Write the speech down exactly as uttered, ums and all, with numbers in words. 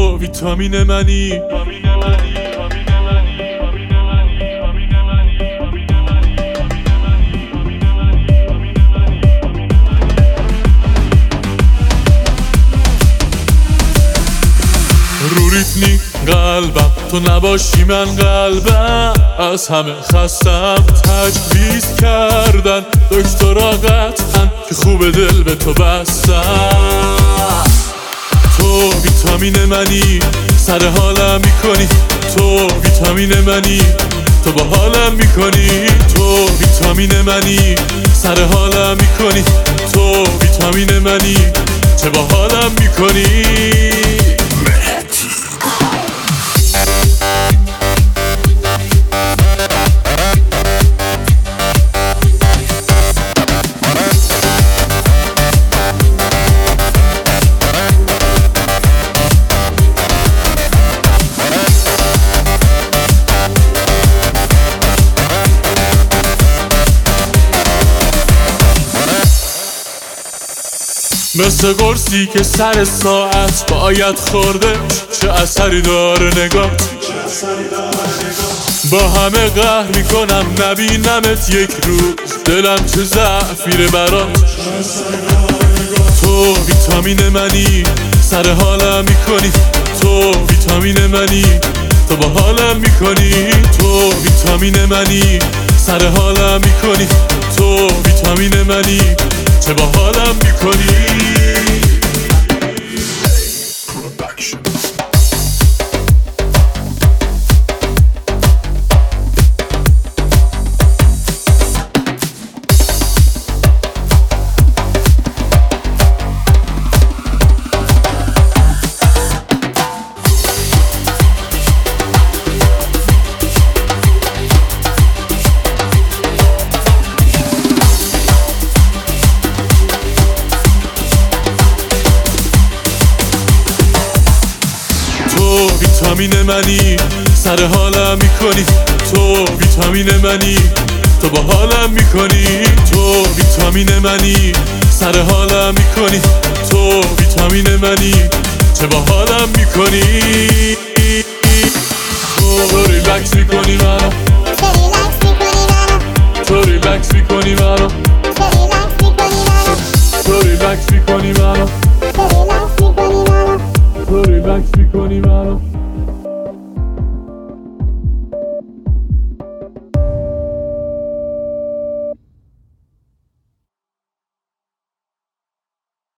تو ویتامین منی. رو ریتمی قلبم تو نباشی من قلبم از همه خستم. تجویز کردن دکترها قطعاً که خوب دل به تو بستم. تو ویتامین منی سر حالم میکنی. تو ویتامین منی تو با حالم میکنی. تو ویتامین منی سر حالم میکنی. تو ویتامین منی چه با حالم میکنی. مثل قرصی که سر ساعت باید خورده. چه اثری داره نگاه، با همه قهر میکنم نبینمت یک روز. دلم چه ضعفیره برات. تو ویتامین منی سر حالم میکنی. تو ویتامین منی تو با حالم میکنی. تو ویتامین منی سر حالم میکنی. تو ویتامین منی چه با حالم میکنی. تو ویتامین منی سر حالم میکنی. تو ویتامین منی تو با حالم میکنی. تو ویتامین منی سر حالم میکنی. تو ویتامین منی چه با حالم میکنی. تو ریلکس میکنی منو. تو ریلکس میکنی منو. تو ریلکس میکنی